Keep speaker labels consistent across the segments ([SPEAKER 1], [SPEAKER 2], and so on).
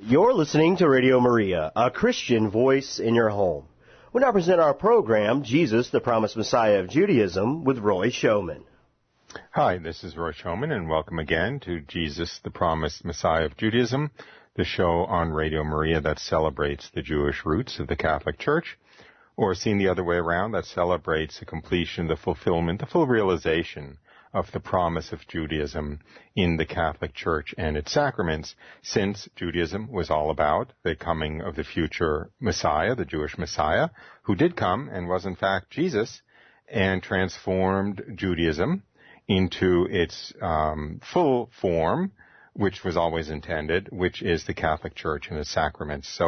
[SPEAKER 1] You're listening to Radio Maria, a Christian voice in your home. We now present our program, Jesus, the Promised Messiah of Judaism, with Roy Showman.
[SPEAKER 2] Hi, this is Roy Showman, and welcome again to Jesus, the Promised Messiah of Judaism, the show on Radio Maria that celebrates the Jewish roots of the Catholic Church, or seen the other way around, that celebrates the completion, the fulfillment, the full realization of the promise of Judaism in the Catholic Church and its sacraments, since Judaism was all about the coming of the future Messiah, the Jewish Messiah, who did come and was in fact Jesus, and transformed Judaism into its full form, which was always intended, which is the Catholic Church and its sacraments.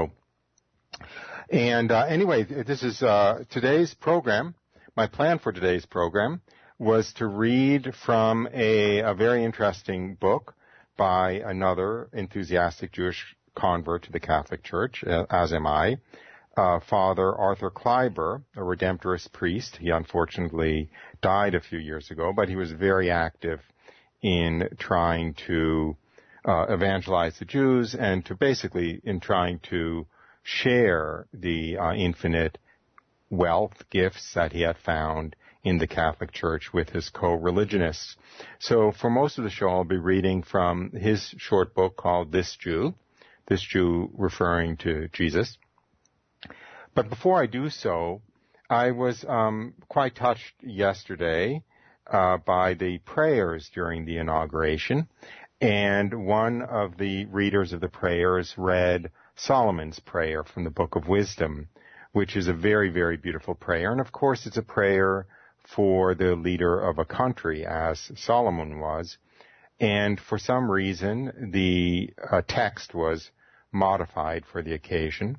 [SPEAKER 2] Anyway, this is today's program. My plan for today's program was to read from a very interesting book by another enthusiastic Jewish convert to the Catholic Church, as am I, Father Arthur Kleiber, a Redemptorist priest. He unfortunately died a few years ago, but he was very active in trying to evangelize the Jews and to basically in trying to share the infinite wealth, gifts that he had found in the Catholic Church with his co-religionists. So for most of the show, I'll be reading from his short book called This Jew referring to Jesus. But before I do so, I was quite touched yesterday by the prayers during the inauguration, and one of the readers of the prayers read Solomon's prayer from the Book of Wisdom, which is a very, very beautiful prayer. And of course, it's a prayer for the leader of a country, as Solomon was. And for some reason, the text was modified for the occasion.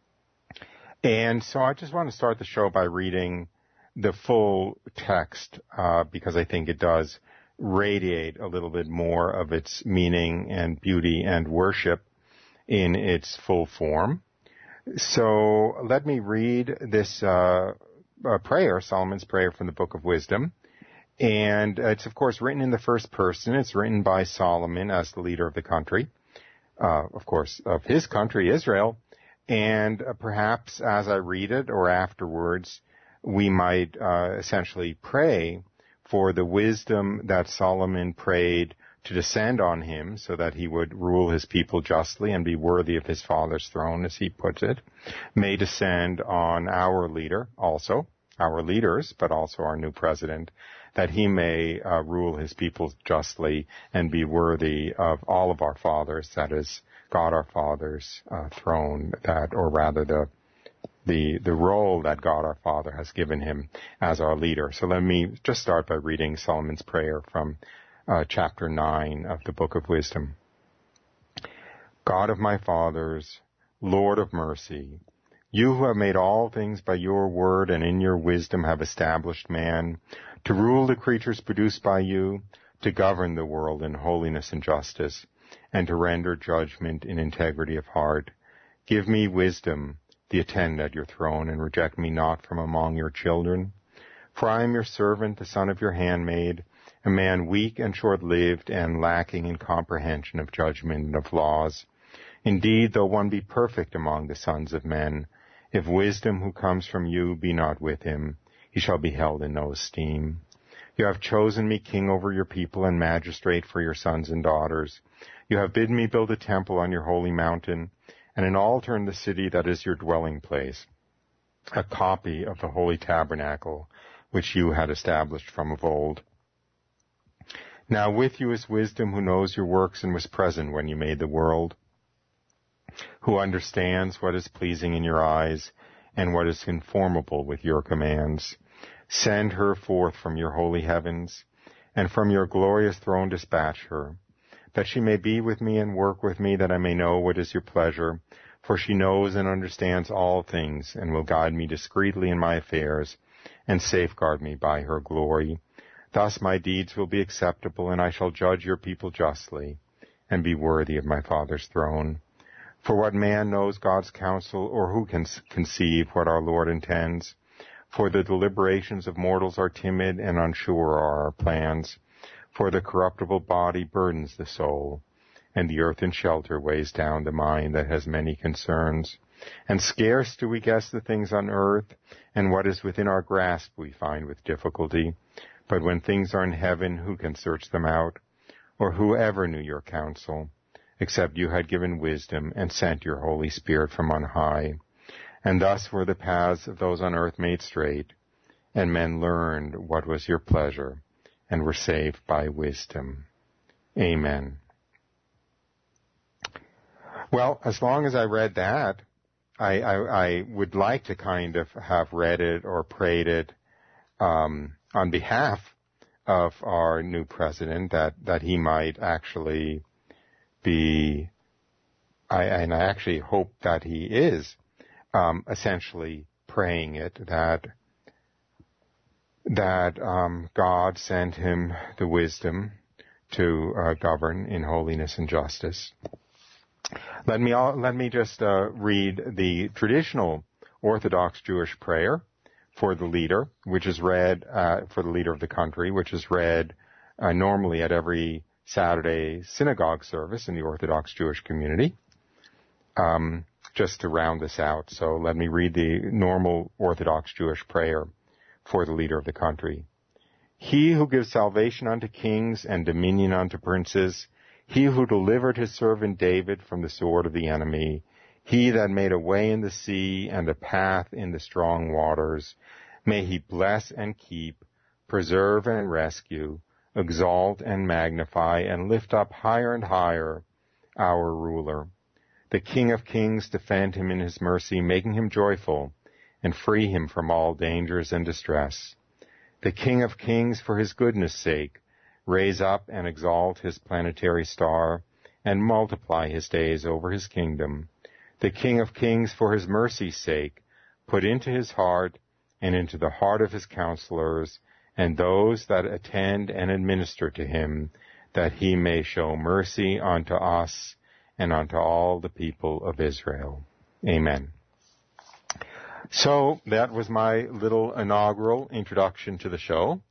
[SPEAKER 2] And so I just want to start the show by reading the full text, because I think it does radiate a little bit more of its meaning and beauty and worship in its full form. So let me read this prayer, Solomon's prayer from the Book of Wisdom. And it's, of course, written in the first person. It's written by Solomon as the leader of the country, of course, of his country, Israel. And perhaps as I read it or afterwards, we might essentially pray for the wisdom that Solomon prayed to descend on him so that he would rule his people justly and be worthy of his father's throne, as he puts it, may descend on our leader also, our leaders, but also our new president, that he may rule his people justly and be worthy of all of our fathers, that is, God our Father's throne, or rather the role that God our Father has given him as our leader. So let me just start by reading Solomon's prayer from chapter 9 of the Book of Wisdom. God of my fathers, Lord of mercy, you who have made all things by your word and in your wisdom have established man, to rule the creatures produced by you, to govern the world in holiness and justice, and to render judgment in integrity of heart. Give me wisdom, the attend at your throne, and reject me not from among your children. For I am your servant, the son of your handmaid, a man weak and short-lived and lacking in comprehension of judgment and of laws. Indeed, though one be perfect among the sons of men, if wisdom who comes from you be not with him, he shall be held in no esteem. You have chosen me king over your people and magistrate for your sons and daughters. You have bidden me build a temple on your holy mountain, and an altar in the city that is your dwelling place, a copy of the holy tabernacle which you had established from of old. Now with you is wisdom who knows your works and was present when you made the world, who understands what is pleasing in your eyes and what is conformable with your commands. Send her forth from your holy heavens, and from your glorious throne dispatch her, that she may be with me and work with me, that I may know what is your pleasure. For she knows and understands all things, and will guide me discreetly in my affairs, and safeguard me by her glory. Thus my deeds will be acceptable, and I shall judge your people justly, and be worthy of my Father's throne. For what man knows God's counsel, or who can conceive what our Lord intends? For the deliberations of mortals are timid, and unsure are our plans. For the corruptible body burdens the soul, and the earth in shelter weighs down the mind that has many concerns. And scarce do we guess the things on earth, and what is within our grasp we find with difficulty. But when things are in heaven, who can search them out? Or who ever knew your counsel, except you had given wisdom and sent your Holy Spirit from on high? And thus were the paths of those on earth made straight, and men learned what was your pleasure, and were saved by wisdom. Amen. Well, as long as I read that, I would like to kind of have read it or prayed it on behalf of our new president, that he might actually be, and I actually hope that he is, essentially praying it, that God sent him the wisdom to govern in holiness and justice. Let me just read the traditional Orthodox Jewish prayer for the leader, which is read for the leader of the country, which is read normally at every Saturday synagogue service in the Orthodox Jewish community. Just to round this out, so let me read the normal Orthodox Jewish prayer for the leader of the country. He who gives salvation unto kings and dominion unto princes, he who delivered his servant David from the sword of the enemy, he that made a way in the sea and a path in the strong waters, may he bless and keep, preserve and rescue, exalt and magnify, and lift up higher and higher our ruler. The King of kings defend him in his mercy, making him joyful, and free him from all dangers and distress. The King of kings, for his goodness' sake, raise up and exalt his planetary star, and multiply his days over his kingdom. The King of kings, for his mercy's sake, put into his heart and into the heart of his counselors, and those that attend and administer to him, that he may show mercy unto us and unto all the people of Israel. Amen. So that was my little inaugural introduction to the show.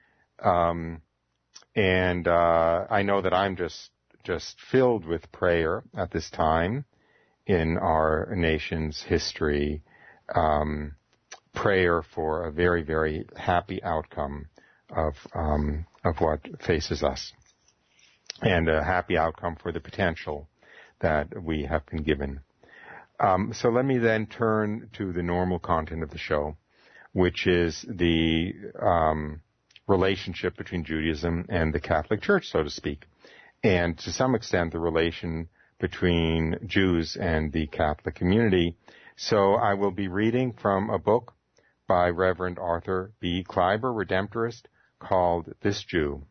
[SPEAKER 2] And I know that I'm just filled with prayer at this time in our nation's history. Prayer for a very, very happy outcome of what faces us, and a happy outcome for the potential that we have been given. So let me then turn to the normal content of the show, which is the relationship between Judaism and the Catholic Church, so to speak, and to some extent the relation between Jews and the Catholic community. So I will be reading from a book by Reverend Arthur B. Kleiber, Redemptorist, called This Jew,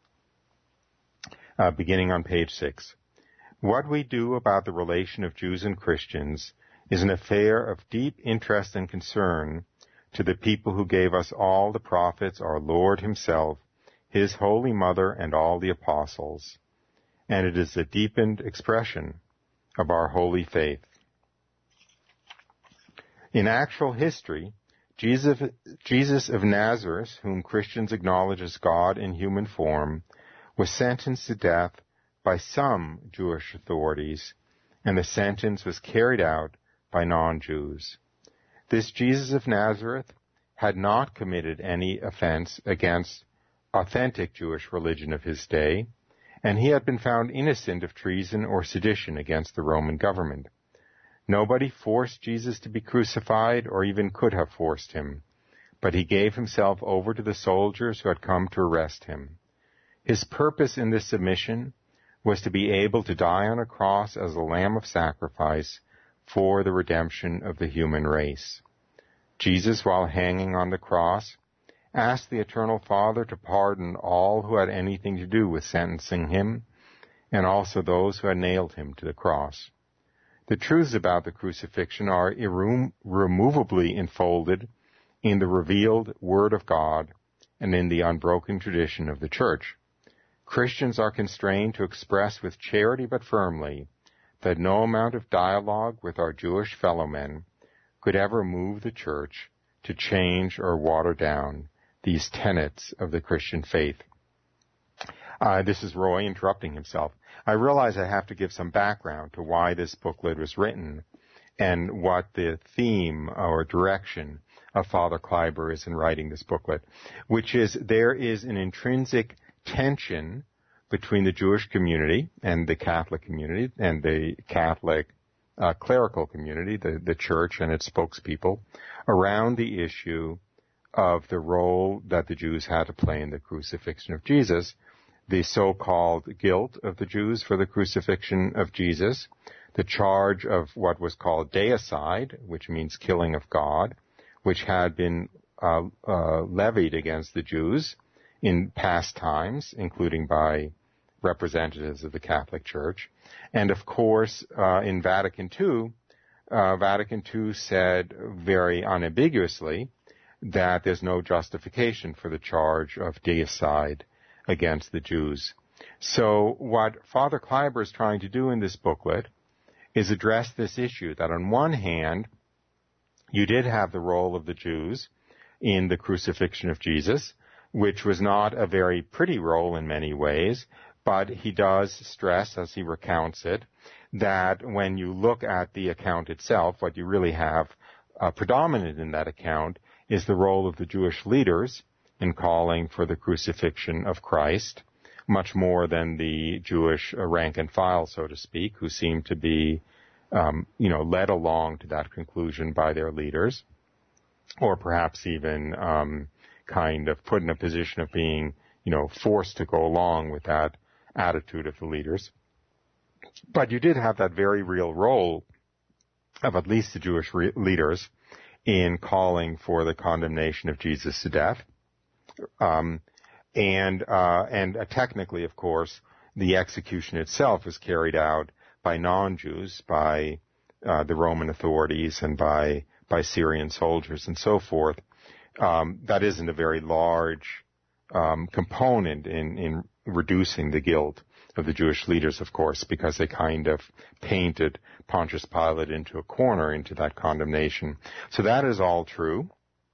[SPEAKER 2] beginning on page 6. What we do about the relation of Jews and Christians is an affair of deep interest and concern to the people who gave us all the prophets, our Lord himself, his holy mother, and all the apostles. And it is a deepened expression of our holy faith. In actual history, Jesus of Nazareth, whom Christians acknowledge as God in human form, was sentenced to death by some Jewish authorities, and the sentence was carried out by non-Jews. This Jesus of Nazareth had not committed any offense against authentic Jewish religion of his day, and he had been found innocent of treason or sedition against the Roman government. Nobody forced Jesus to be crucified, or even could have forced him, but he gave himself over to the soldiers who had come to arrest him. His purpose in this submission was to be able to die on a cross as a lamb of sacrifice for the redemption of the human race. Jesus, while hanging on the cross, asked the Eternal Father to pardon all who had anything to do with sentencing him, and also those who had nailed him to the cross. The truths about the crucifixion are irremovably enfolded in the revealed Word of God and in the unbroken tradition of the Church. Christians are constrained to express with charity but firmly that no amount of dialogue with our Jewish fellow men could ever move the Church to change or water down these tenets of the Christian faith. This is Roy interrupting himself. I realize I have to give some background to why this booklet was written and what the theme or direction of Father Kleiber is in writing this booklet, which is there is an intrinsic tension between the Jewish community and the Catholic community and the Catholic clerical community, the church and its spokespeople, around the issue of the role that the Jews had to play in the crucifixion of Jesus, the so-called guilt of the Jews for the crucifixion of Jesus, the charge of what was called deicide, which means killing of God, which had been levied against the Jews in past times, including by representatives of the Catholic Church. And of course, in Vatican II said very unambiguously that there's no justification for the charge of deicide against the Jews. So what Father Kleiber is trying to do in this booklet is address this issue, that on one hand, you did have the role of the Jews in the crucifixion of Jesus, which was not a very pretty role in many ways, but he does stress, as he recounts it, that when you look at the account itself, what you really have predominant in that account is the role of the Jewish leaders in calling for the crucifixion of Christ, much more than the Jewish rank and file, so to speak, who seem to be, led along to that conclusion by their leaders, or perhaps even kind of put in a position of being, forced to go along with that attitude of the leaders. But you did have that very real role of at least the Jewish leaders in calling for the condemnation of Jesus to death. And technically, of course, the execution itself was carried out by non-Jews, by the Roman authorities and by Syrian soldiers and so forth. That isn't a very large component in reducing the guilt of the Jewish leaders, of course, because they kind of painted Pontius Pilate into a corner, into that condemnation. So that is all true.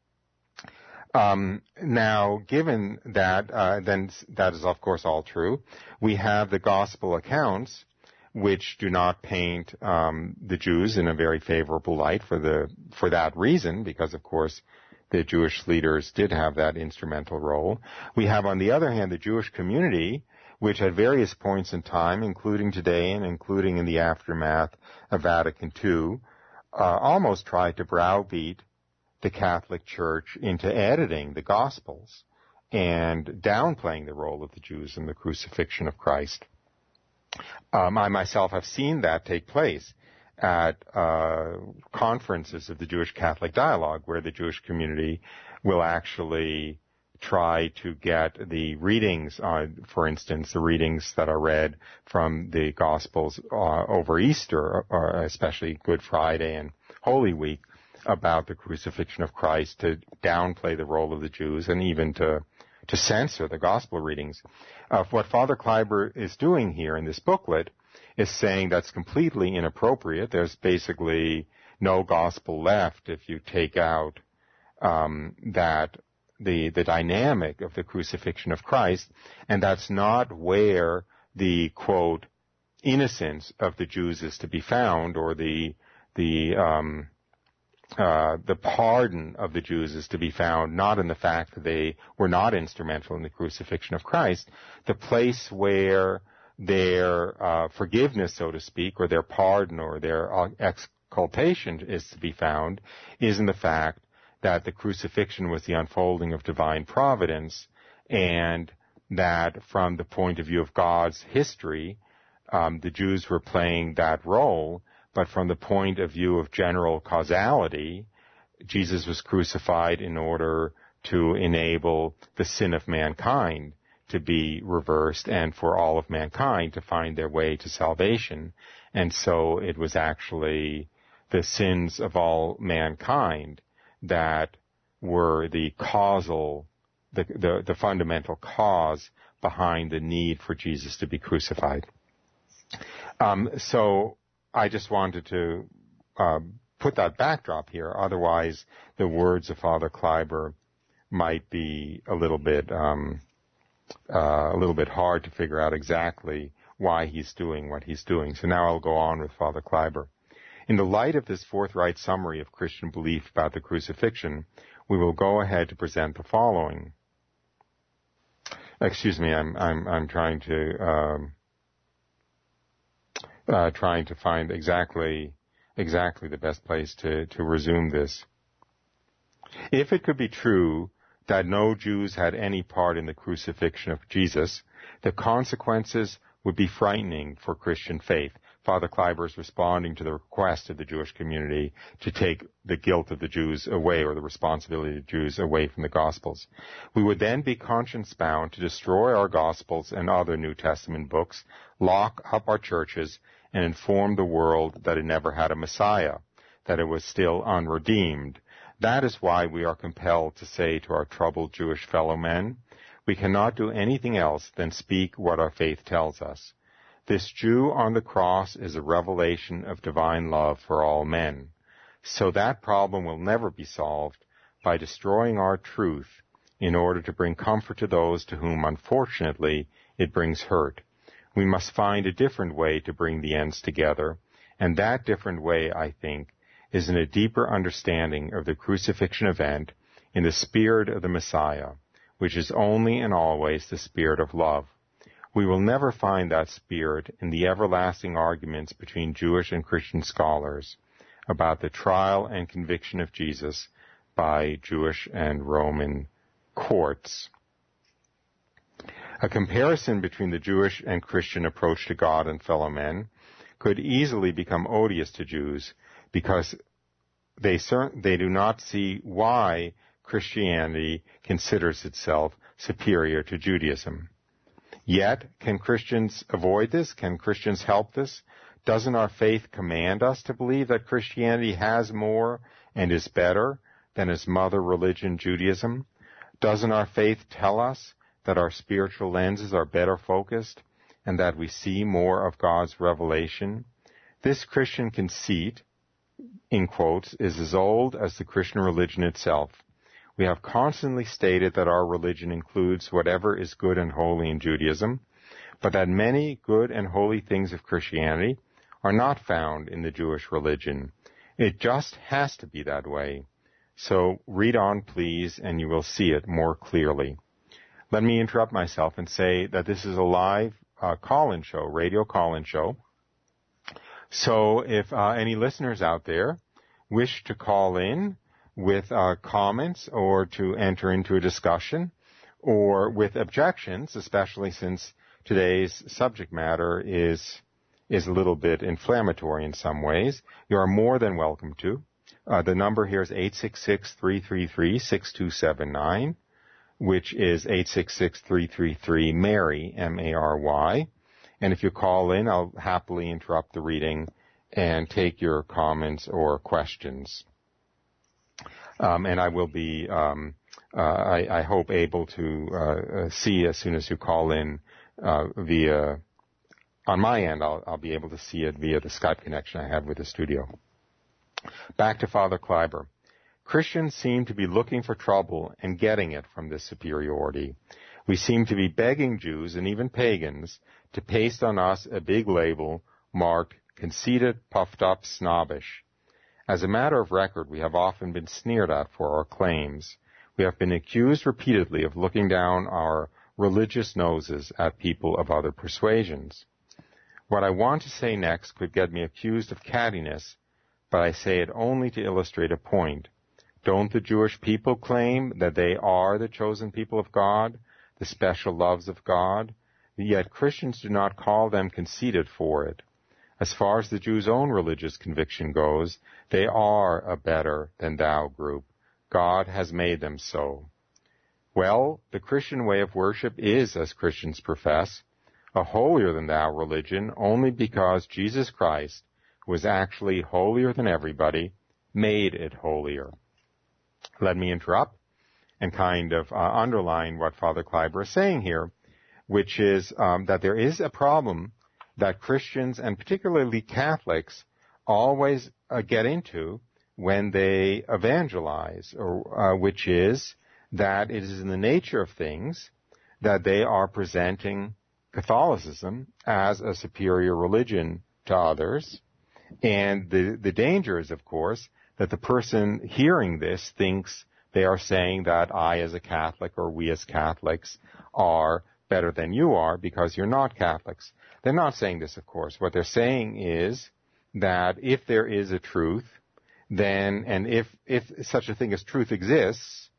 [SPEAKER 2] Now, given that, then that is of course all true. We have the gospel accounts, which do not paint the Jews in a very favorable light for that reason, because of course the Jewish leaders did have that instrumental role. We have, on the other hand, the Jewish community, which at various points in time, including today and including in the aftermath of Vatican II, almost tried to browbeat the Catholic Church into editing the Gospels and downplaying the role of the Jews in the crucifixion of Christ. I myself have seen that take place at conferences of the Jewish Catholic Dialogue, where the Jewish community will actually try to get the readings, for instance, the readings that are read from the Gospels over Easter, or especially Good Friday and Holy Week, about the crucifixion of Christ, to downplay the role of the Jews and even to censor the Gospel readings. What Father Kleiber is doing here in this booklet is saying that's completely inappropriate. There's basically no Gospel left if you take out that the dynamic of the crucifixion of Christ, and that's not where the, quote, innocence of the Jews is to be found, or the pardon of the Jews is to be found, not in the fact that they were not instrumental in the crucifixion of Christ. The place where their forgiveness, so to speak, or their pardon or their exculpation is to be found is in the fact that the crucifixion was the unfolding of divine providence, and that from the point of view of God's history, the Jews were playing that role. But from the point of view of general causality, Jesus was crucified in order to enable the sin of mankind to be reversed and for all of mankind to find their way to salvation. And so it was actually the sins of all mankind that were the causal, the fundamental cause behind the need for Jesus to be crucified. So I just wanted to put that backdrop here. Otherwise, the words of Father Kleiber might be a little bit a little bit hard to figure out exactly why he's doing what he's doing. So now I'll go on with Father Kleiber. In the light of this forthright summary of Christian belief about the crucifixion, we will go ahead to present the following. Excuse me, I'm trying to find exactly the best place to resume this. If it could be true that no Jews had any part in the crucifixion of Jesus, the consequences would be frightening for Christian faith. Father Kleiber is responding to the request of the Jewish community to take the guilt of the Jews away, or the responsibility of the Jews away from the Gospels. We would then be conscience-bound to destroy our Gospels and other New Testament books, lock up our churches, and inform the world that it never had a Messiah, that it was still unredeemed. That is why we are compelled to say to our troubled Jewish fellow men, we cannot do anything else than speak what our faith tells us. This Jew on the cross is a revelation of divine love for all men. So that problem will never be solved by destroying our truth in order to bring comfort to those to whom, unfortunately, it brings hurt. We must find a different way to bring the ends together, and that different way, I think, is in a deeper understanding of the crucifixion event in the spirit of the Messiah, which is only and always the spirit of love. We will never find that spirit in the everlasting arguments between Jewish and Christian scholars about the trial and conviction of Jesus by Jewish and Roman courts. A comparison between the Jewish and Christian approach to God and fellow men could easily become odious to Jews because they do not see why Christianity considers itself superior to Judaism. Yet, can Christians avoid this? Can Christians help this? Doesn't our faith command us to believe that Christianity has more and is better than its mother religion, Judaism? Doesn't our faith tell us that our spiritual lenses are better focused and that we see more of God's revelation? This Christian conceit, in quotes, is as old as the Christian religion itself. We have constantly stated that our religion includes whatever is good and holy in Judaism, but that many good and holy things of Christianity are not found in the Jewish religion. It just has to be that way. So read on, please, and you will see it more clearly. Let me interrupt myself and say that this is a live call-in show, radio call-in show. So if any listeners out there wish to call in with comments or to enter into a discussion or with objections, especially since today's subject matter is a little bit inflammatory in some ways, you are more than welcome to. The number here is 866-333-6279, which is 866-333-MARY, M-A-R-Y. And if you call in, I'll happily interrupt the reading and take your comments or questions. And I will be, I hope, able to see as soon as you call in via, on my end, I'll be able to see it via the Skype connection I have with the studio. Back to Father Kleiber. Christians seem to be looking for trouble and getting it from this superiority. We seem to be begging Jews and even pagans to paste on us a big label marked conceited, puffed up, snobbish. As a matter of record, we have often been sneered at for our claims. We have been accused repeatedly of looking down our religious noses at people of other persuasions. What I want to say next could get me accused of cattiness, but I say it only to illustrate a point. Don't the Jewish people claim that they are the chosen people of God, the special loves of God? Yet Christians do not call them conceited for it. As far as the Jews' own religious conviction goes, they are a better-than-thou group. God has made them so. Well, the Christian way of worship is, as Christians profess, a holier-than-thou religion only because Jesus Christ, who is actually holier than everybody, made it holier. Let me interrupt and kind of underline what Father Kleiber is saying here, which is that there is a problem that Christians, and particularly Catholics, always get into when they evangelize, which is that it is in the nature of things that they are presenting Catholicism as a superior religion to others. And the danger is, of course, that the person hearing this thinks they are saying that I as a Catholic or we as Catholics are better than you are because you're not Catholics. They're not saying this, of course. What they're saying is that if there is a truth, then, and if such a thing as truth exists,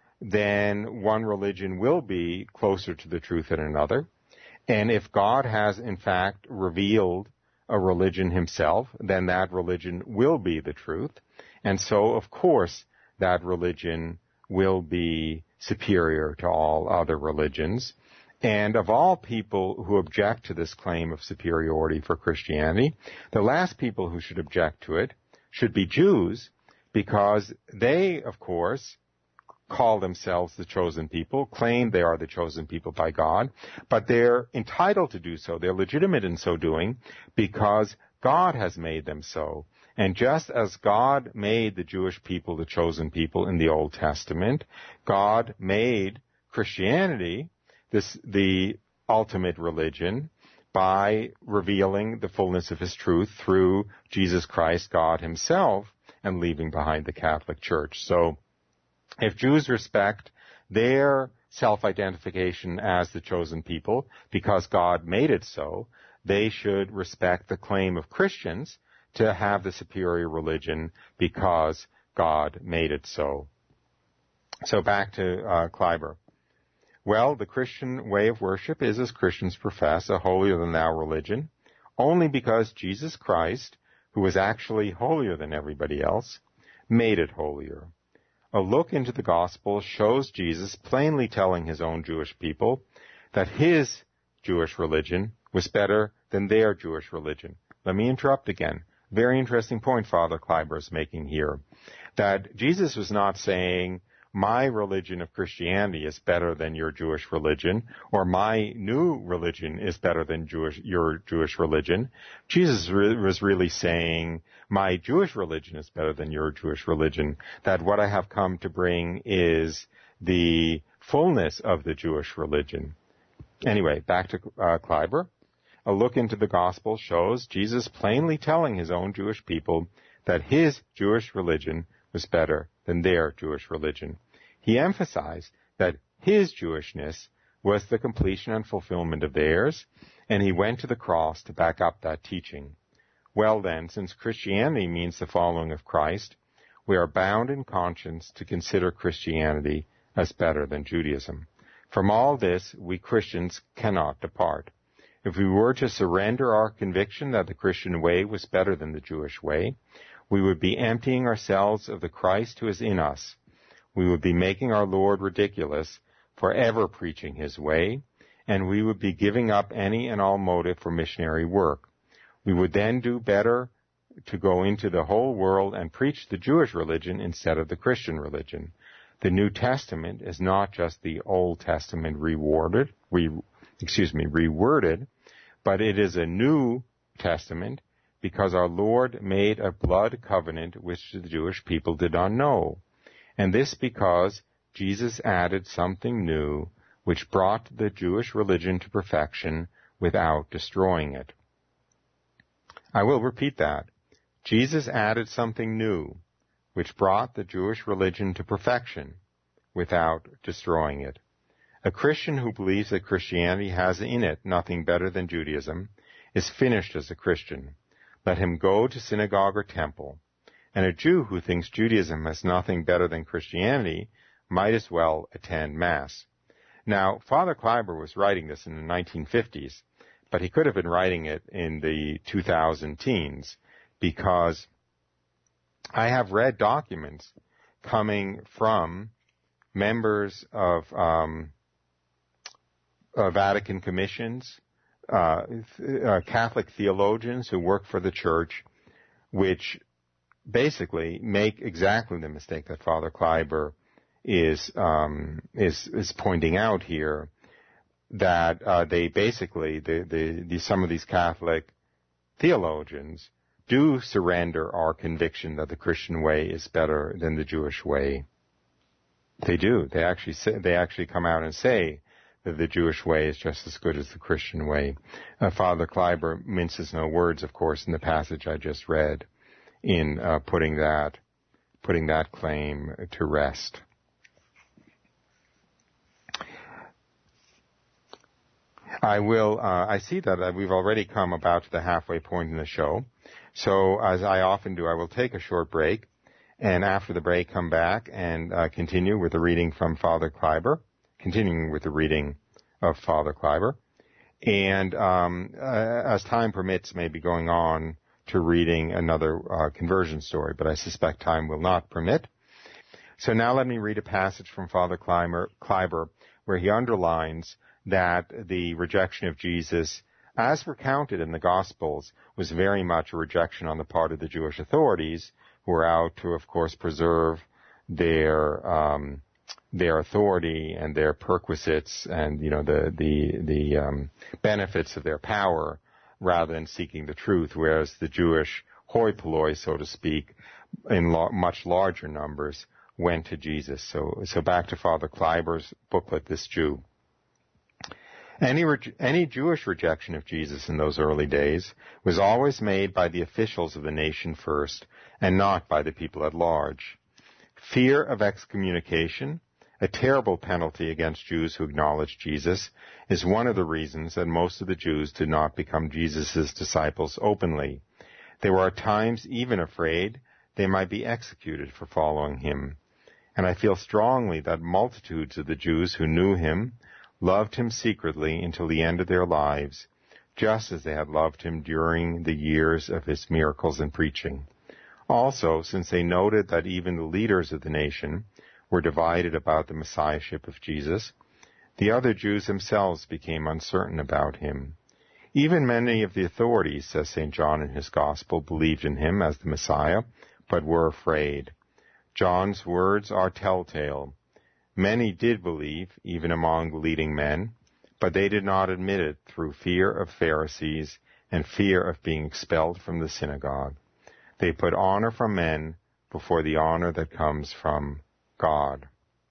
[SPEAKER 2] then one religion will be closer to the truth than another. And if God has, in fact, revealed a religion himself, then that religion will be the truth. And so, of course, that religion will be superior to all other religions. And of all people who object to this claim of superiority for Christianity, the last people who should object to it should be Jews, because they, of course, call themselves the chosen people, claim they are the chosen people by God, but they're entitled to do so. They're legitimate in so doing because God has made them so. And just as God made the Jewish people the chosen people in the Old Testament, God made Christianity the ultimate religion by revealing the fullness of his truth through Jesus Christ, God himself, and leaving behind the Catholic Church. So if Jews respect their self-identification as the chosen people because God made it so, they should respect the claim of Christians to have the superior religion because God made it so. So back to Kleiber. Well, the Christian way of worship is, as Christians profess, a holier-than-thou religion, only because Jesus Christ, who was actually holier than everybody else, made it holier. A look into the Gospel shows Jesus plainly telling his own Jewish people that his Jewish religion was better than their Jewish religion. Let me interrupt again. Very interesting point Father Kleiber is making here. That Jesus was not saying, my religion of Christianity is better than your Jewish religion, or my new religion is better than your Jewish religion. Jesus was really saying, my Jewish religion is better than your Jewish religion, that what I have come to bring is the fullness of the Jewish religion. Anyway, back to Kleiber. A look into the Gospel shows Jesus plainly telling his own Jewish people that his Jewish religion was better than their Jewish religion. He emphasized that his Jewishness was the completion and fulfillment of theirs, and he went to the cross to back up that teaching. Well then, since Christianity means the following of Christ, we are bound in conscience to consider Christianity as better than Judaism. From all this, we Christians cannot depart. If we were to surrender our conviction that the Christian way was better than the Jewish way, we would be emptying ourselves of the Christ who is in us. We would be making our Lord ridiculous for ever preaching his way, and we would be giving up any and all motive for missionary work. We would then do better to go into the whole world and preach the Jewish religion instead of the Christian religion. The New Testament is not just the Old Testament reworded, but it is a New Testament because our Lord made a blood covenant which the Jewish people did not know. And this because Jesus added something new which brought the Jewish religion to perfection without destroying it. I will repeat that. Jesus added something new which brought the Jewish religion to perfection without destroying it. A Christian who believes that Christianity has in it nothing better than Judaism is finished as a Christian. Let him go to synagogue or temple. And a Jew who thinks Judaism has nothing better than Christianity might as well attend Mass. Now, Father Kleiber was writing this in the 1950s, but he could have been writing it in the 2000 teens, because I have read documents coming from members of Vatican commissions, Catholic theologians who work for the Church, which basically make exactly the mistake that Father Kleiber is pointing out here, that they basically some of these Catholic theologians do surrender our conviction that the Christian way is better than the Jewish way. They do. They actually come out and say that the Jewish way is just as good as the Christian way. Father Kleiber minces no words, of course, in the passage I just read in putting that claim to rest. I see that we've already come about to the halfway point in the show. So, as I often do, I will take a short break, and after the break come back and continue with the reading from Father Kleiber, continuing with the reading of Father Kleiber, and as time permits, maybe going on to reading another conversion story, but I suspect time will not permit. So now let me read a passage from Father Kleiber where he underlines that the rejection of Jesus, as recounted in the Gospels, was very much a rejection on the part of the Jewish authorities, who were out to, of course, preserve their authority and their perquisites and, the benefits of their power, rather than seeking the truth, whereas the Jewish hoi polloi, so to speak, in much larger numbers, went to Jesus. So back to Father Kleiber's booklet, This Jew. Any Jewish rejection of Jesus in those early days was always made by the officials of the nation first, and not by the people at large. Fear of excommunication, a terrible penalty against Jews who acknowledge Jesus, is one of the reasons that most of the Jews did not become Jesus' disciples openly. They were at times even afraid they might be executed for following him. And I feel strongly that multitudes of the Jews who knew him loved him secretly until the end of their lives, just as they had loved him during the years of his miracles and preaching. Also, since they noted that even the leaders of the nation were divided about the messiahship of Jesus, the other Jews themselves became uncertain about him. Even many of the authorities, says St. John in his Gospel, believed in him as the Messiah, but were afraid. John's words are telltale. Many did believe, even among the leading men, but they did not admit it through fear of Pharisees and fear of being expelled from the synagogue. They put honor from men before the honor that comes from God.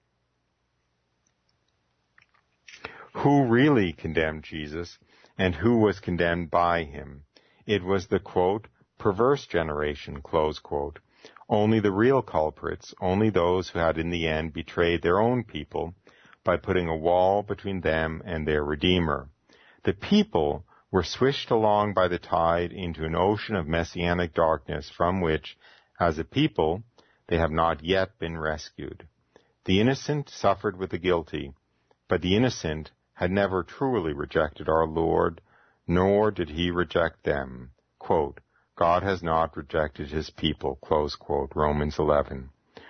[SPEAKER 2] Who really condemned Jesus, and who was condemned by him? It was the, quote, perverse generation, close quote. Only the real culprits, only those who had in the end betrayed their own people by putting a wall between them and their Redeemer. The people were swished along by the tide into an ocean of messianic darkness from which, as a people, they have not yet been rescued. The innocent suffered with the guilty, but the innocent had never truly rejected our Lord, nor did he reject them. Quote, God has not rejected his people, close quote, Romans 11.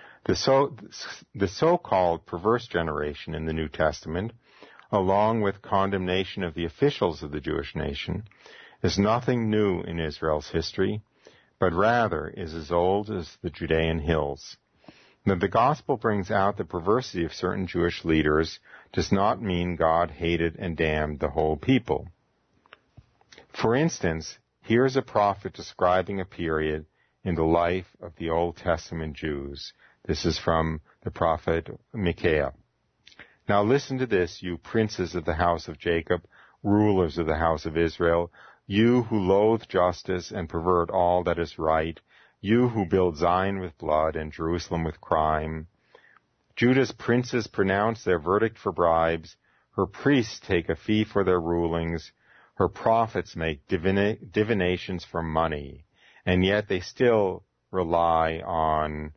[SPEAKER 2] The so-called perverse generation in the New Testament, along with condemnation of the officials of the Jewish nation, is nothing new in Israel's history, but rather is as old as the Judean hills. That the gospel brings out the perversity of certain Jewish leaders does not mean God hated and damned the whole people. For instance, here's a prophet describing a period in the life of the Old Testament Jews. This is from the prophet Micaiah. Now listen to this, you princes of the house of Jacob, rulers of the house of Israel, you who loathe justice and pervert all that is right, you who build Zion with blood and Jerusalem with crime. Judah's princes pronounce their verdict for bribes, her priests take a fee for their rulings, her prophets make divinations for money, and yet they still rely on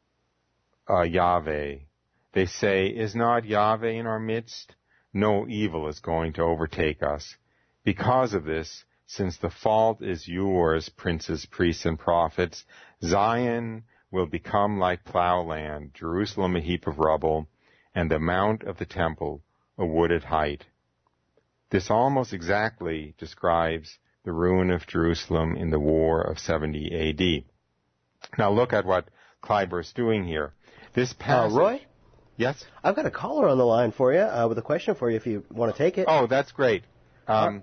[SPEAKER 2] Yahweh. They say, is not Yahweh in our midst? No evil is going to overtake us. Because of this, since the fault is yours, princes, priests, and prophets, Zion will become like plowland, Jerusalem a heap of rubble, and the mount of the temple a wooded height. This almost exactly describes the ruin of Jerusalem in the War of 70 A.D. Now look at what Kleiber is doing here. This passage...
[SPEAKER 1] Roy?
[SPEAKER 2] Yes?
[SPEAKER 1] I've got a caller on the line for you with a question for you if you want to take it.
[SPEAKER 2] Oh, that's great. I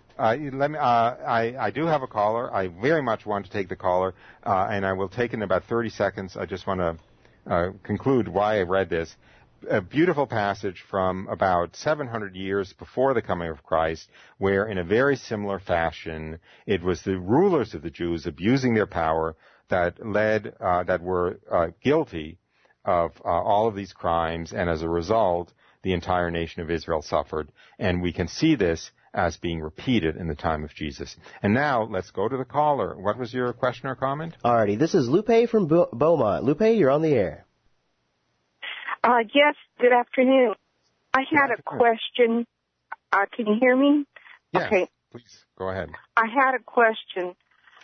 [SPEAKER 2] do have a caller. I very much want to take the caller, and I will take it in about 30 seconds. I just want to conclude why I read this. a beautiful passage from about 700 years before the coming of Christ, where in a very similar fashion, it was the rulers of the Jews abusing their power that were guilty of all of these crimes, and as a result, the entire nation of Israel suffered. And we can see this as being repeated in the time of Jesus. And now, let's go to the caller. What was your question or comment?
[SPEAKER 1] Alrighty, this is Lupe from Beaumont. Lupe, you're on the air.
[SPEAKER 3] Yes, good afternoon. I had a question. Can you hear me?
[SPEAKER 2] Yes,
[SPEAKER 3] okay.
[SPEAKER 2] Please, go ahead.
[SPEAKER 3] I had a question.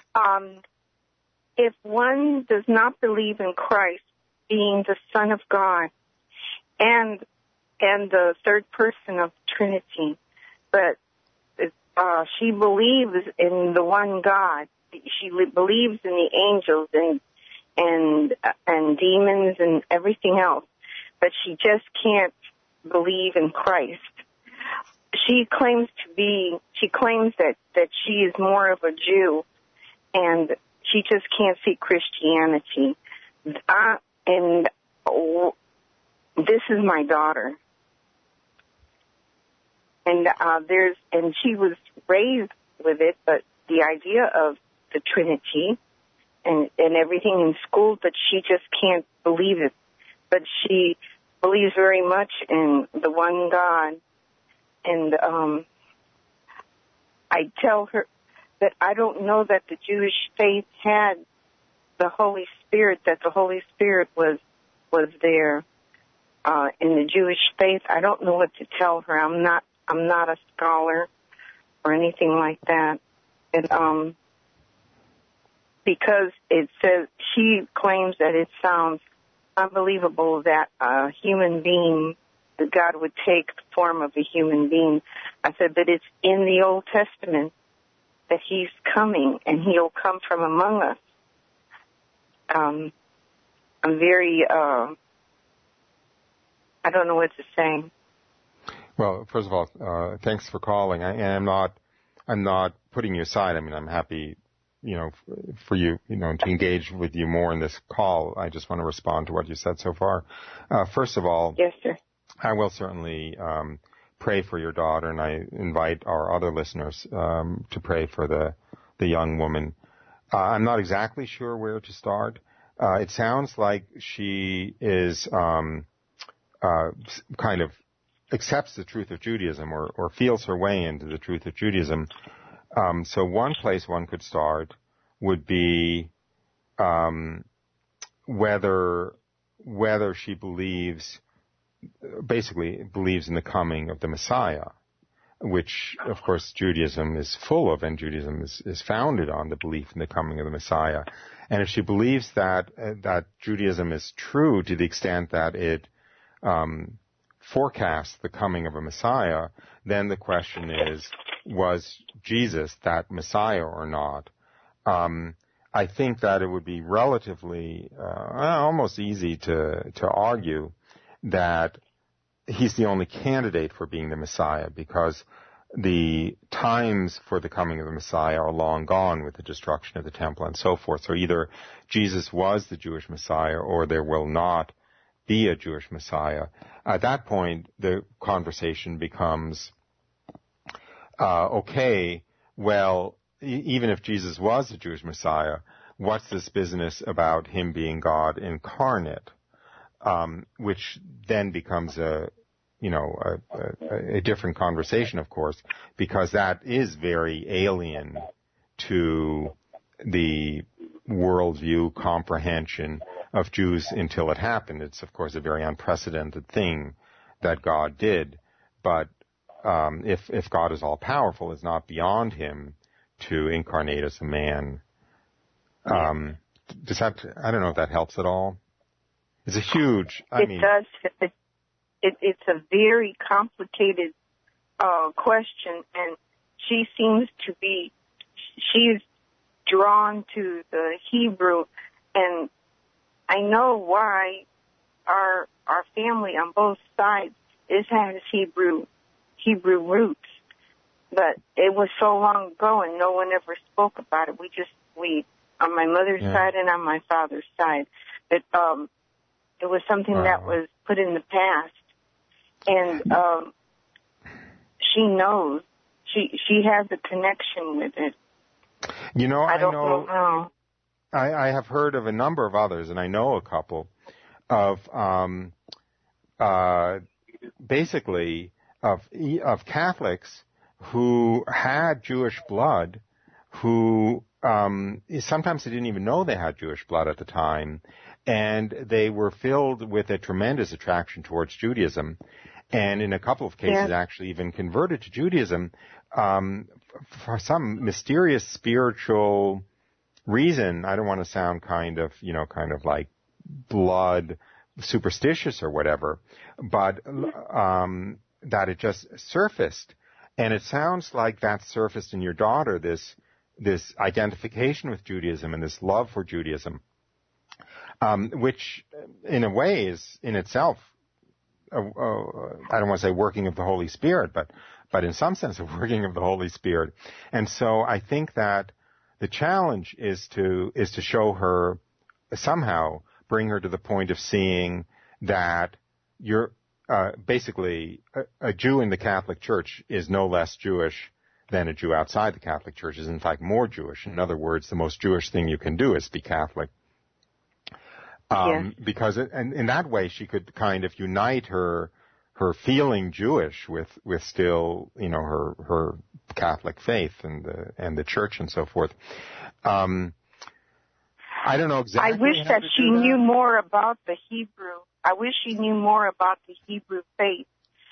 [SPEAKER 3] If one does not believe in Christ being the Son of God and the third person of the Trinity, but she believes in the one God. She believes in the angels and demons and everything else, but she just can't believe in Christ. She claims that she is more of a Jew, and she just can't see Christianity. And this is my daughter. And she was raised with it, but the idea of the Trinity and everything in school, but she just can't believe it. But she believes very much in the one God. And I tell her that I don't know that the Jewish faith had the Holy Spirit, that the Holy Spirit was there in the Jewish faith. I don't know what to tell her. I'm not a scholar or anything like that. And because it says, she claims that it sounds unbelievable that a human being, that God would take the form of a human being. I said, but it's in the Old Testament that he's coming, and he'll come from among us. I'm very, I don't know what to say.
[SPEAKER 2] Well, first of all, thanks for calling. I'm not putting you aside. I mean, I'm happy, for you, to engage with you more in this call. I just want to respond to what you said so far. First of all,
[SPEAKER 3] yes, sir.
[SPEAKER 2] I will certainly pray for your daughter, and I invite our other listeners to pray for the young woman. I'm not exactly sure where to start. It sounds like she is kind of accepts the truth of Judaism or feels her way into the truth of Judaism. So one place one could start would be whether she basically believes in the coming of the Messiah, which, of course, Judaism is full of, and Judaism is founded on the belief in the coming of the Messiah. And if she believes that Judaism is true to the extent that it forecasts the coming of a Messiah, then the question is, was Jesus that Messiah or not? I think that it would be relatively almost easy to argue that he's the only candidate for being the Messiah, because the times for the coming of the Messiah are long gone with the destruction of the temple and so forth. So either Jesus was the Jewish Messiah or there will not be a Jewish Messiah. At that point, the conversation becomes, okay, well, even if Jesus was the Jewish Messiah, what's this business about him being God incarnate? Which then becomes a different conversation, of course, because that is very alien to the worldview comprehension of Jews until it happened. It's, of course, a very unprecedented thing that God did. But if God is all-powerful, it's not beyond him to incarnate as a man. I don't know if that helps at all. It's a huge,
[SPEAKER 3] It does. It's a very complicated question, and she seems to be, she's drawn to the Hebrew, and I know why our family on both sides has Hebrew roots, but it was so long ago and no one ever spoke about it. We on my mother's side and on my father's side, it was something that was put in the past. And she knows. She has a connection with it.
[SPEAKER 2] You know,
[SPEAKER 3] I don't know how.
[SPEAKER 2] I have heard of a number of others, and I know a couple of basically of Catholics who had Jewish blood, who sometimes they didn't even know they had Jewish blood at the time, and they were filled with a tremendous attraction towards Judaism, and in a couple of cases actually even converted to Judaism for some mysterious spiritual reason. I don't want to sound kind of like blood superstitious or whatever, but that it just surfaced. And it sounds like that surfaced in your daughter, this identification with Judaism and this love for Judaism, which in a way is in itself, I don't want to say working of the Holy Spirit, but in some sense a working of the Holy Spirit. And so I think that the challenge is to show her, somehow bring her to the point of seeing that you're basically a Jew in the Catholic Church is no less Jewish than a Jew outside the Catholic Church, is in fact more Jewish. In other words, the most Jewish thing you can do is be Catholic. Because and in that way she could kind of unite her feeling Jewish with still, her Catholic faith and the church and so forth. I don't know exactly.
[SPEAKER 3] I wish that she knew more about the Hebrew. I wish she knew more about the Hebrew faith.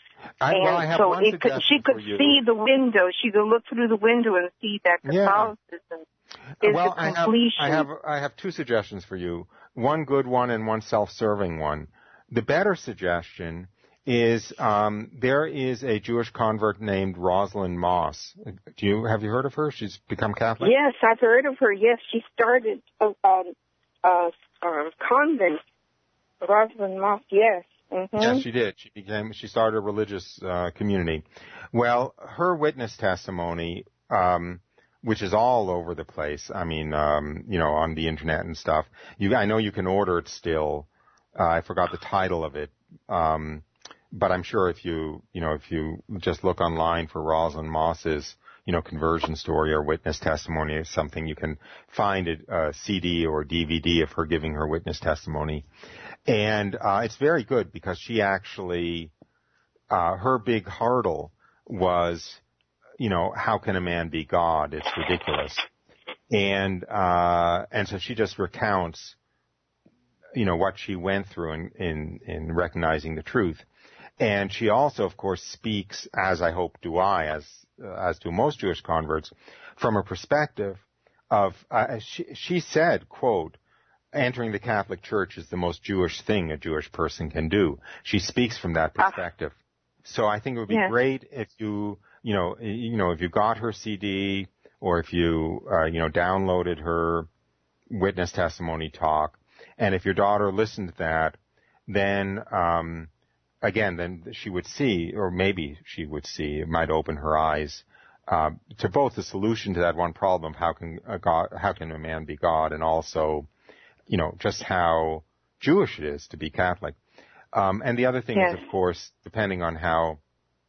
[SPEAKER 3] She could see the window. She could look through the window and see that Catholicism is the completion.
[SPEAKER 2] I have two suggestions for you. One good one and one self-serving one. The better suggestion is there is a Jewish convert named Rosalind Moss. Have you heard of her? She's become Catholic?
[SPEAKER 3] Yes, I've heard of her. Yes, she started a convent. Rosalind Moss, yes. Mm-hmm.
[SPEAKER 2] Yes, she did. She started a religious community. Well, her witness testimony, which is all over the place. I mean, on the internet and stuff. I know you can order it still. I forgot the title of it. But I'm sure if you just look online for Rosalind Moss's, conversion story or witness testimony or something, you can find a CD or DVD of her giving her witness testimony. And it's very good because she actually, her big hurdle was, how can a man be God? It's ridiculous. And so she just recounts, what she went through in recognizing the truth. And she also, of course, speaks, as I hope do I, as do most Jewish converts, from a perspective of, she said, quote, entering the Catholic Church is the most Jewish thing a Jewish person can do. She speaks from that perspective. So I think it would be great if if you got her CD or if you, downloaded her witness testimony talk. And if your daughter listened to that, then, then she would see, or maybe she would see, it might open her eyes, to both the solution to that one problem, how can a man be God, and also, just how Jewish it is to be Catholic. And the other thing is, of course, depending on how,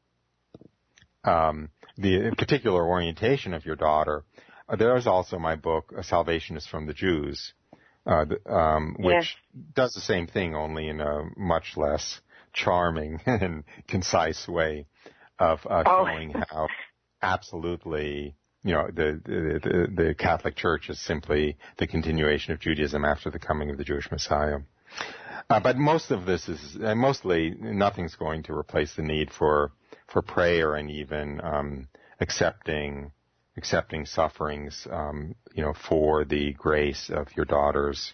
[SPEAKER 2] the particular orientation of your daughter, there's also my book, A Salvation is from the Jews, which does the same thing, only in a much less charming and concise way of showing how absolutely, the Catholic Church is simply the continuation of Judaism after the coming of the Jewish Messiah. But most of this is, mostly nothing's going to replace the need for prayer and even accepting sufferings, for the grace of your daughter's,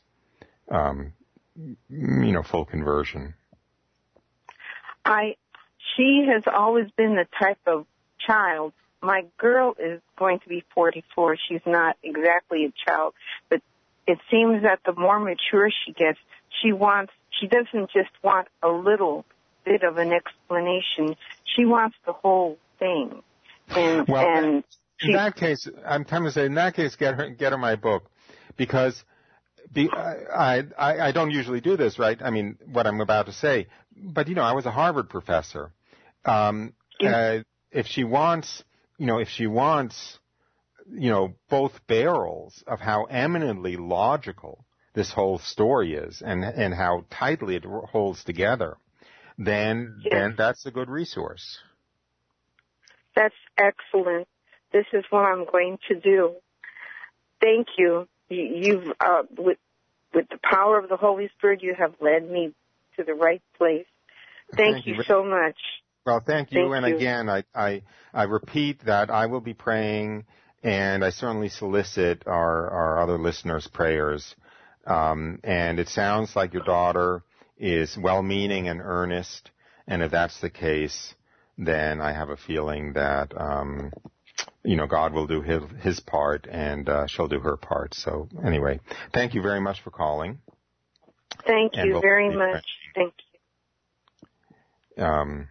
[SPEAKER 2] full conversion.
[SPEAKER 3] She has always been the type of child. My girl is going to be 44. She's not exactly a child, but it seems that the more mature she gets, she doesn't just want a little bit of an explanation. She wants the whole thing. In
[SPEAKER 2] that case, I'm trying to say, in that case, get her my book, because I don't usually do this, right? I mean, what I'm about to say, but I was a Harvard professor. If she wants, both barrels of how eminently logical this whole story is and how tightly it holds together, then that's a good resource.
[SPEAKER 3] That's excellent. This is what I'm going to do. Thank you. You've with the power of the Holy Spirit, you have led me to the right place. Thank you so much.
[SPEAKER 2] Well, thank you. Again, I repeat that I will be praying, and I certainly solicit our other listeners' prayers. And it sounds like your daughter is well-meaning and earnest, and if that's the case, then I have a feeling that God will do his part, and she'll do her part. So anyway, thank you very much for calling.
[SPEAKER 3] Thank you very much. Thank you.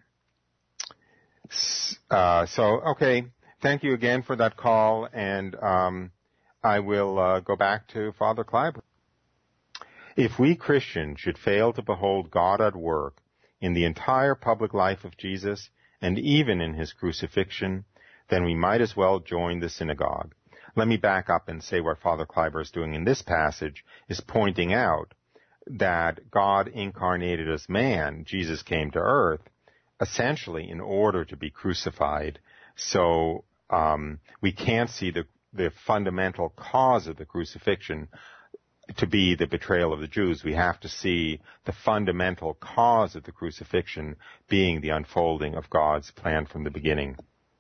[SPEAKER 2] Okay. Thank you again for that call, and I will go back to Father Kleiber. If we Christians should fail to behold God at work in the entire public life of Jesus, and even in his crucifixion, then we might as well join the synagogue. Let me back up and say what Father Kleiber is doing in this passage is pointing out that God incarnated as man, Jesus came to earth, essentially in order to be crucified. So we can't see the fundamental cause of the crucifixion to be the betrayal of the Jews. We have to see the fundamental cause of the crucifixion being the unfolding of God's plan from the beginning.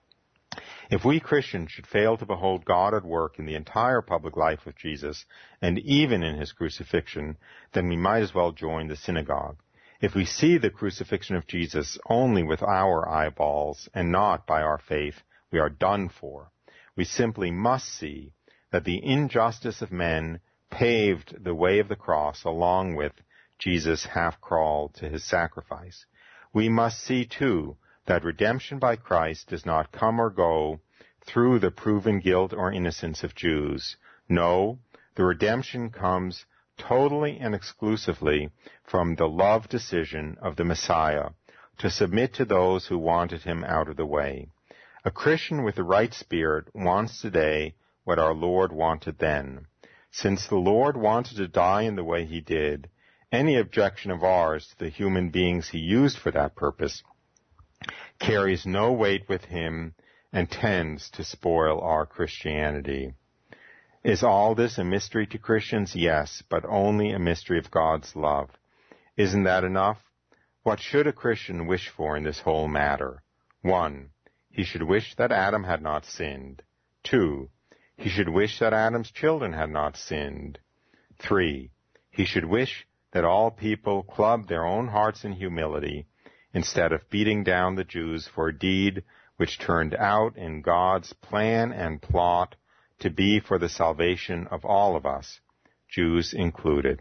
[SPEAKER 2] If we Christians should fail to behold God at work in the entire public life of Jesus, and even in his crucifixion, then we might as well join the synagogue. If we see the crucifixion of Jesus only with our eyeballs and not by our faith, we are done for. We simply must see that the injustice of men paved the way of the cross along with Jesus' half-crawl to his sacrifice. We must see, too, that redemption by Christ does not come or go through the proven guilt or innocence of Jews. No, the redemption comes totally and exclusively from the love decision of the Messiah to submit to those who wanted him out of the way. A Christian with the right spirit wants today what our Lord wanted then. Since the Lord wanted to die in the way he did, any objection of ours to the human beings he used for that purpose carries no weight with him and tends to spoil our Christianity. Is all this a mystery to Christians? Yes, but only a mystery of God's love. Isn't that enough? What should a Christian wish for in this whole matter? 1. He should wish that Adam had not sinned. 2. He should wish that Adam's children had not sinned. 3. He should wish that all people club their own hearts in humility instead of beating down the Jews for a deed which turned out in God's plan and plot to be for the salvation of all of us, Jews included.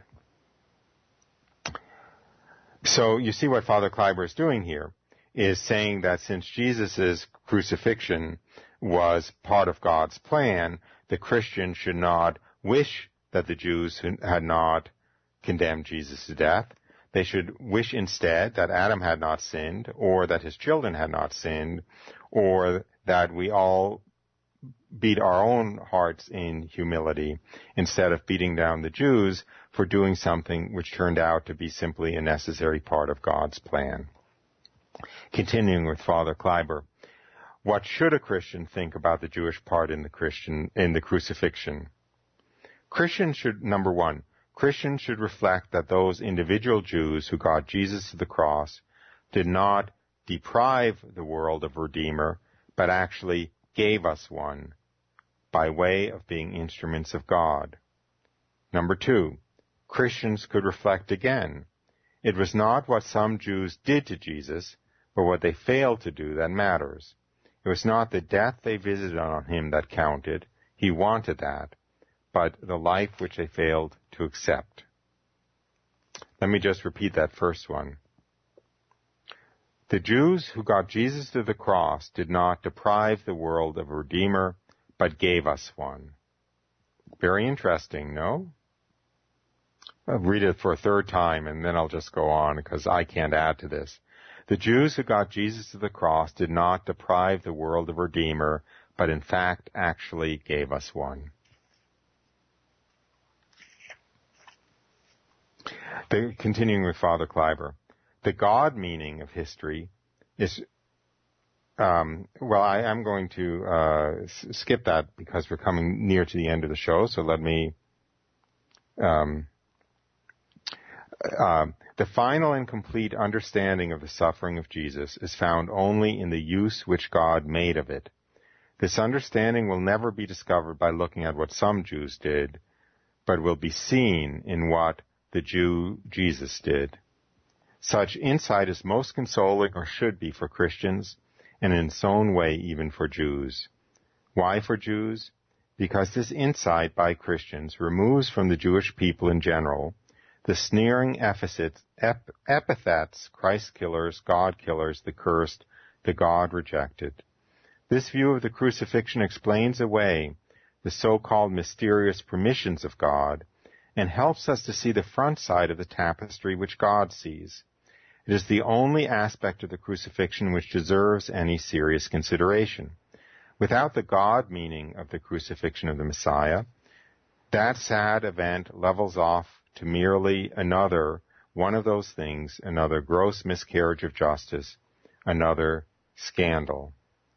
[SPEAKER 2] So you see what Father Kleiber is doing here is saying that since Jesus' crucifixion was part of God's plan, the Christian should not wish that the Jews had not condemned Jesus to death. They should wish instead that Adam had not sinned, or that his children had not sinned, or that we all beat our own hearts in humility instead of beating down the Jews for doing something which turned out to be simply a necessary part of God's plan. Continuing with Father Kleiber, what should a Christian think about the Jewish part in the crucifixion? Christians should, number 1, Christians should reflect that those individual Jews who got Jesus to the cross did not deprive the world of a Redeemer, but actually gave us one by way of being instruments of God. Number 2, Christians could reflect again. It was not what some Jews did to Jesus, but what they failed to do that matters. It was not the death they visited on him that counted. He wanted that, but the life which they failed to accept. Let me just repeat that first one. The Jews who got Jesus to the cross did not deprive the world of a Redeemer, but gave us one. Very interesting, no? I'll read it for a third time, and then I'll just go on because I can't add to this. The Jews who got Jesus to the cross did not deprive the world of a Redeemer, but in fact actually gave us one. Continuing with Father Kleiber, the God meaning of history is, I'm going to skip that because we're coming near to the end of the show, so let me, the final and complete understanding of the suffering of Jesus is found only in the use which God made of it. This understanding will never be discovered by looking at what some Jews did, but will be seen in what the Jew Jesus did. Such insight is most consoling, or should be, for Christians, and in its own way even for Jews. Why for Jews? Because this insight by Christians removes from the Jewish people in general the sneering epithets, Christ killers, God killers, the cursed, the God rejected. This view of the crucifixion explains away the so-called mysterious permissions of God and helps us to see the front side of the tapestry which God sees. It is the only aspect of the crucifixion which deserves any serious consideration. Without the God meaning of the crucifixion of the Messiah, that sad event levels off to merely another one of those things, another gross miscarriage of justice, another scandal.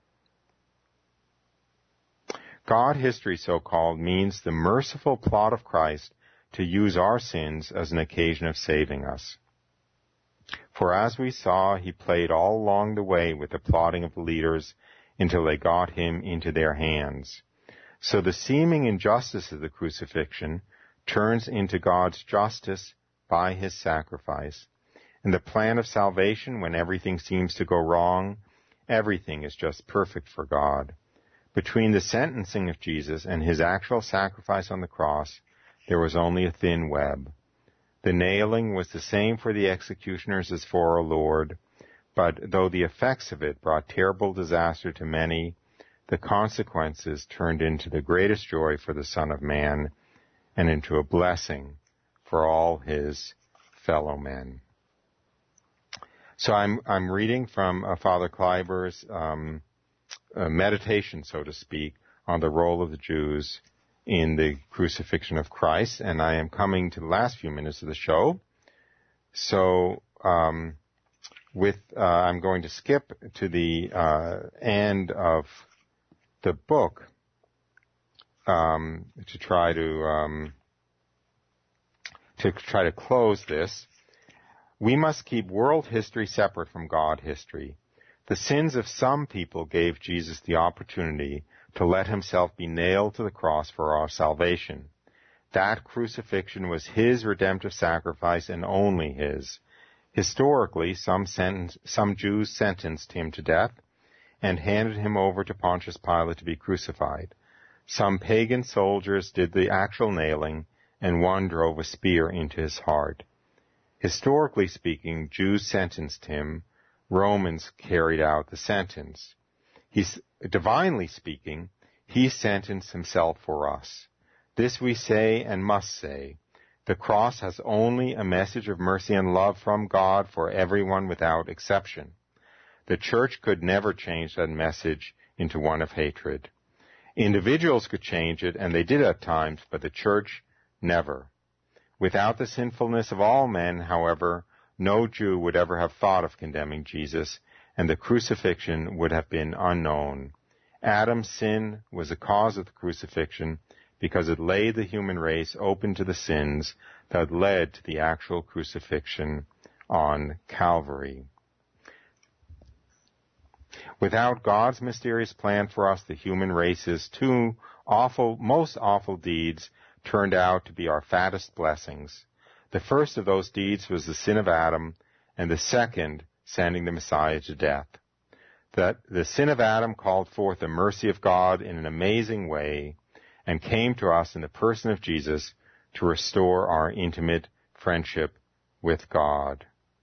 [SPEAKER 2] God history, so-called, means the merciful plot of Christ to use our sins as an occasion of saving us. For as we saw, he played all along the way with the plotting of the leaders until they got him into their hands. So the seeming injustice of the crucifixion turns into God's justice by his sacrifice. In the plan of salvation, when everything seems to go wrong, everything is just perfect for God. Between the sentencing of Jesus and his actual sacrifice on the cross, there was only a thin web. The nailing was the same for the executioners as for our Lord, but though the effects of it brought terrible disaster to many, the consequences turned into the greatest joy for the Son of Man and into a blessing for all his fellow men. So I'm reading from Father Kleiber's meditation, so to speak, on the role of the Jews in the crucifixion of Christ, and I am coming to the last few minutes of the show. So I'm going to skip to the end of the book to try to close this. We must keep world history separate from God history. The sins of some people gave Jesus the opportunity to let himself be nailed to the cross for our salvation. That crucifixion was his redemptive sacrifice and only his. Historically, some Jews sentenced him to death and handed him over to Pontius Pilate to be crucified. Some pagan soldiers did the actual nailing, and one drove a spear into his heart. Historically speaking, Jews sentenced him. Romans carried out the sentence. Divinely speaking, he sentenced himself for us. This we say and must say. The cross has only a message of mercy and love from God for everyone without exception. The Church could never change that message into one of hatred. Individuals could change it, and they did at times, but the Church never. Without the sinfulness of all men, however, no Jew would ever have thought of condemning Jesus, and the crucifixion would have been unknown. Adam's sin was the cause of the crucifixion because it laid the human race open to the sins that led to the actual crucifixion on Calvary. Without God's mysterious plan for us, the human race's most awful deeds turned out to be our fattest blessings. The first of those deeds was the sin of Adam, and the second, sending the Messiah to death. That the sin of Adam called forth the mercy of God in an amazing way and came to us in the person of Jesus to restore our intimate friendship with God.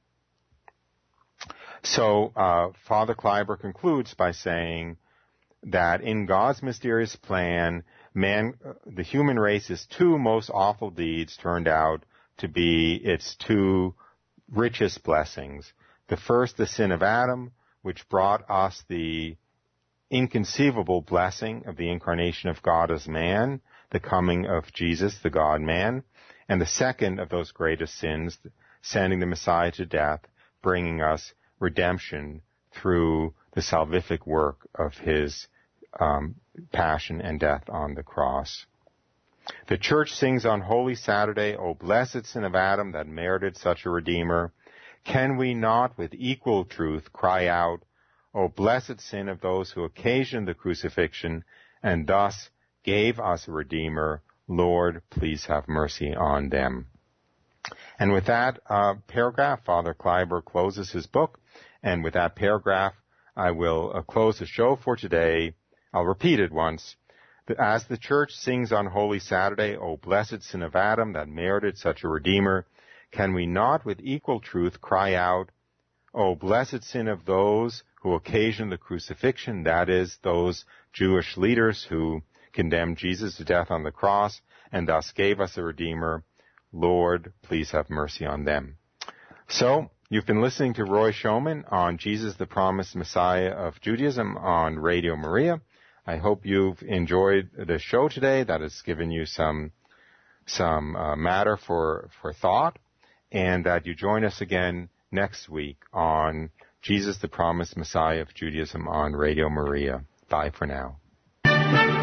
[SPEAKER 2] So Father Kleiber concludes by saying that in God's mysterious plan, the human race's two most awful deeds turned out to be its two richest blessings. The first, the sin of Adam, which brought us the inconceivable blessing of the incarnation of God as man, the coming of Jesus, the God-man, and the second of those greatest sins, sending the Messiah to death, bringing us redemption through the salvific work of his passion and death on the cross. The church sings on Holy Saturday, O blessed sin of Adam that merited such a Redeemer. Can we not with equal truth cry out, O blessed sin of those who occasioned the crucifixion and thus gave us a Redeemer, Lord, please have mercy on them. And with that paragraph, Father Kleiber closes his book, and with that paragraph, I will close the show for today. I'll repeat it once. As the church sings on Holy Saturday, O blessed sin of Adam that merited such a Redeemer, can we not with equal truth cry out, O blessed sin of those who occasioned the crucifixion, that is, those Jewish leaders who condemned Jesus to death on the cross and thus gave us a Redeemer, Lord, please have mercy on them. So, you've been listening to Roy Schoeman on Jesus the Promised Messiah of Judaism on Radio Maria. I hope you've enjoyed the show today, that has given you some matter for thought, and that you join us again next week on Jesus the Promised Messiah of Judaism on Radio Maria. Bye for now.